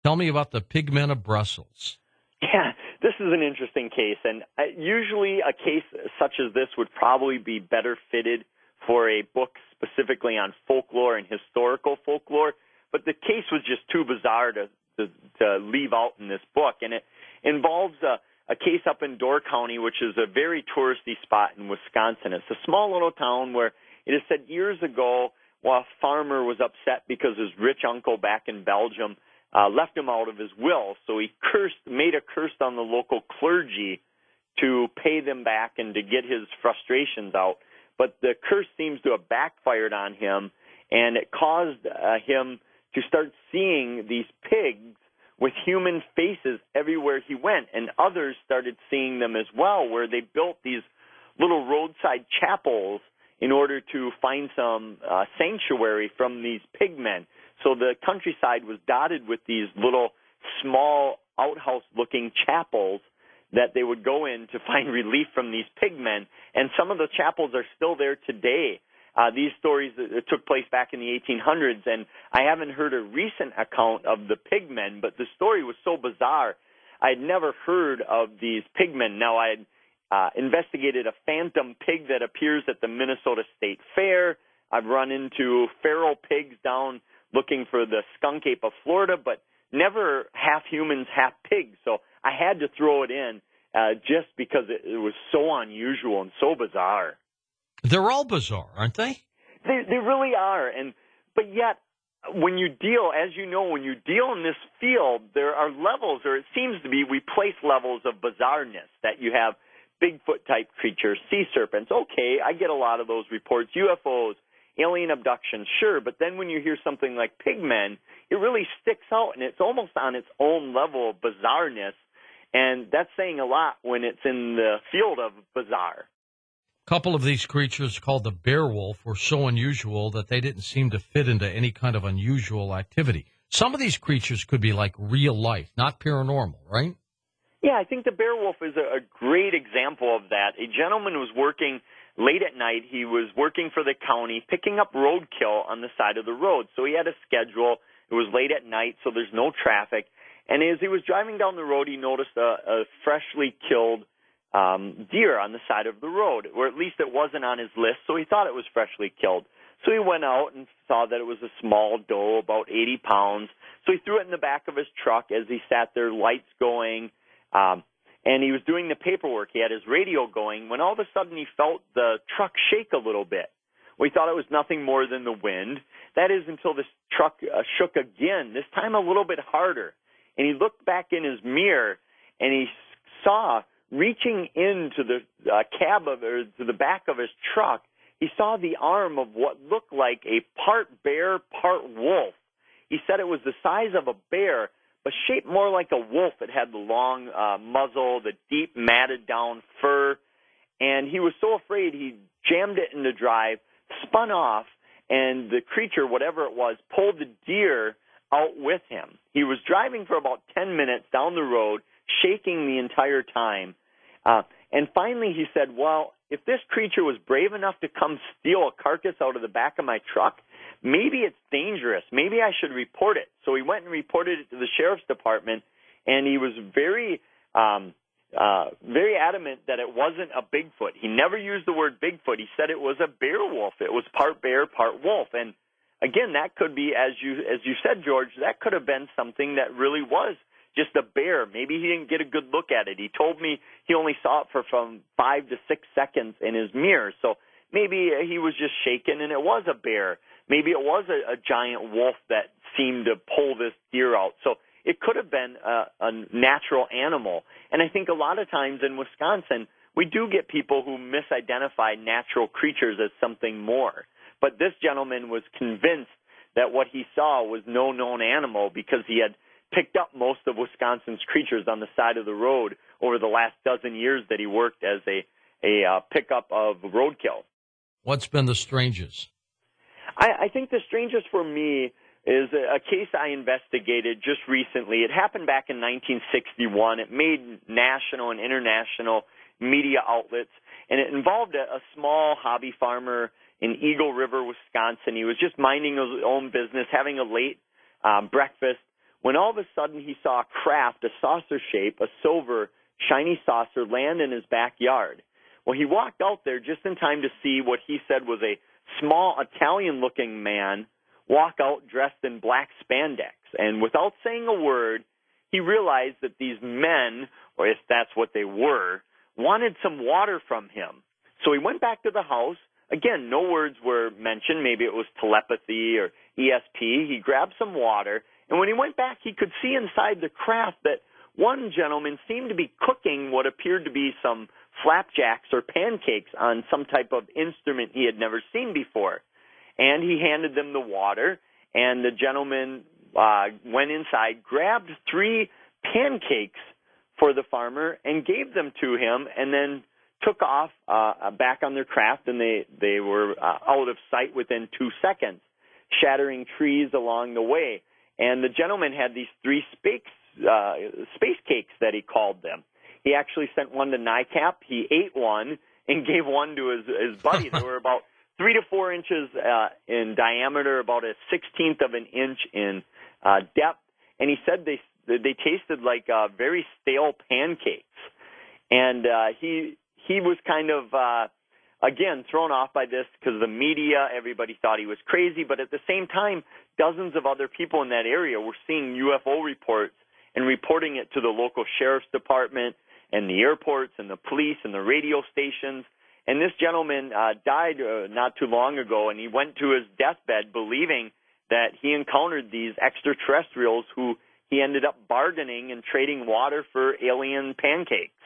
Tell me about the Pigmen of Brussels. Yeah, this is an interesting case, and usually a case such as this would probably be better fitted for a book specifically on folklore and historical folklore, but the case was just too bizarre to leave out in this book, and it involves a case up in Door County, which is a very touristy spot in Wisconsin. It's a small little town where it is said years ago, while a farmer was upset because his rich uncle back in Belgium left him out of his will, so he made a curse on the local clergy to pay them back and to get his frustrations out. But the curse seems to have backfired on him, and it caused him to start seeing these pigs with human faces everywhere he went, and others started seeing them as well, where they built these little roadside chapels in order to find some sanctuary from these pigmen. So the countryside was dotted with these little small outhouse-looking chapels that they would go in to find relief from these pigmen, and some of the chapels are still there today. These stories took place back in the 1800s, and I haven't heard a recent account of the pigmen, but the story was so bizarre, I'd never heard of these pigmen. Now, I had investigated a phantom pig that appears at the Minnesota State Fair. I've run into feral pigs down looking for the skunk ape of Florida, but never half humans, half pigs. So I had to throw it in just because it was so unusual and so bizarre. They're all bizarre, aren't they? They really are. But yet, when you deal, as you know, when you deal in this field, there are levels, or it seems to be, we place levels of bizarreness, that you have Bigfoot-type creatures, sea serpents. Okay, I get a lot of those reports. UFOs, alien abductions, sure. But then when you hear something like pigmen, it really sticks out, and it's almost on its own level of bizarreness. And that's saying a lot when it's in the field of bizarre. A couple of these creatures, called the bear wolf, were so unusual that they didn't seem to fit into any kind of unusual activity. Some of these creatures could be like real life, not paranormal, right? Yeah, I think the bear wolf is a great example of that. A gentleman was working late at night. He was working for the county, picking up roadkill on the side of the road. So he had a schedule. It was late at night, so there's no traffic. And as he was driving down the road, he noticed a freshly killed deer on the side of the road, or at least it wasn't on his list, so he thought it was freshly killed. So he went out and saw that it was a small doe, about 80 pounds. So he threw it in the back of his truck as he sat there, lights going, and he was doing the paperwork. He had his radio going when all of a sudden he felt the truck shake a little bit. We thought it was nothing more than the wind. That is until this truck shook again, this time a little bit harder. And he looked back in his mirror, and he saw, reaching into the to the back of his truck, he saw the arm of what looked like a part bear, part wolf. He said it was the size of a bear, but shaped more like a wolf. It had the long muzzle, the deep matted down fur, and he was so afraid he jammed it into drive, spun off, and the creature, whatever it was, pulled the deer out with him. He was driving for about 10 minutes down the road, shaking the entire time. And finally he said, well, if this creature was brave enough to come steal a carcass out of the back of my truck, maybe it's dangerous. Maybe I should report it. So he went and reported it to the sheriff's department, and he was very adamant that it wasn't a Bigfoot. He never used the word Bigfoot. He said it was a bear wolf. It was part bear, part wolf. And again, that could be, as you said, George, that could have been something that really was just a bear. Maybe he didn't get a good look at it. He told me he only saw it for from 5 to 6 seconds in his mirror. So maybe he was just shaken and it was a bear. Maybe it was a giant wolf that seemed to pull this deer out. So it could have been a natural animal. And I think a lot of times in Wisconsin, we do get people who misidentify natural creatures as something more. But this gentleman was convinced that what he saw was no known animal because he had picked up most of Wisconsin's creatures on the side of the road over the last dozen years that he worked as a pickup of roadkill. What's been the strangest? I think the strangest for me is a case I investigated just recently. It happened back in 1961. It made national and international media outlets, and it involved a small hobby farmer in Eagle River, Wisconsin. He was just minding his own business, having a late breakfast, when all of a sudden he saw a craft, a saucer shape, a silver, shiny saucer land in his backyard. Well, he walked out there just in time to see what he said was a small Italian-looking man walk out dressed in black spandex. And without saying a word, he realized that these men, or if that's what they were, wanted some water from him. So he went back to the house. Again, no words were mentioned. Maybe it was telepathy or ESP. He grabbed some water, and when he went back, he could see inside the craft that one gentleman seemed to be cooking what appeared to be some flapjacks or pancakes on some type of instrument he had never seen before. And he handed them the water, and the gentleman went inside, grabbed 3 pancakes for the farmer, and gave them to him, and then took off back on their craft, and they were out of sight within 2 seconds, shattering trees along the way. And the gentleman had these 3 space cakes that he called them. He actually sent one to NICAP. He ate one and gave one to his buddy. They were about 3 to 4 inches in diameter, about a 16th of an inch in depth. And he said they tasted like very stale pancakes. And he was kind of, again, thrown off by this because the media, everybody thought he was crazy. But at the same time, dozens of other people in that area were seeing UFO reports and reporting it to the local sheriff's department and the airports and the police and the radio stations. And this gentleman died not too long ago, and he went to his deathbed believing that he encountered these extraterrestrials who he ended up bargaining and trading water for alien pancakes.